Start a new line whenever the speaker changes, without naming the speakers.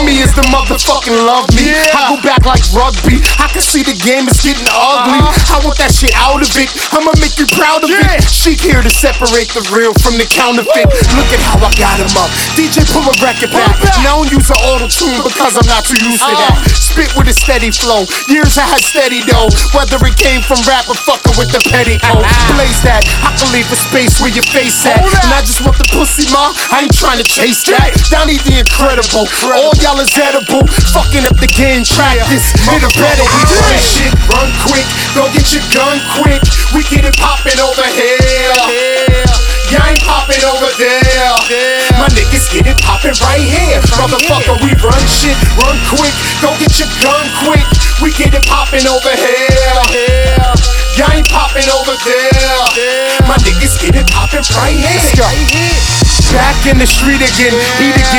me is the motherfucking love me. I go back like rugby. I can see the game is getting ugly. I want that shit out of it. I'ma make you proud of it. She here to separate the real from the counterfeit. Look at how I got him up. DJ, pull a record back. Now I don't use an auto-tune because I'm not too used to that. Spit with a steady flow. Years I had steady though. Whether it came from rap or fucking with the petticoat. Blaze that. I can leave a space where your face at. And I just want the pussy, ma. I ain't trying to chase that. Donnie the Incredible. All y'all is edible. Fucking up the game. Practice. Hit a better. We do this shit. Run quick. Go get your gun quick. We get it poppin' over here. Y'all ain't poppin' over there. My niggas get it poppin' right here. Motherfucker, we run shit. Run quick. Go get your gun quick. We get it poppin' over here. Y'all ain't poppin' over there. My niggas get it poppin' right here. Back in the street again. Eat again.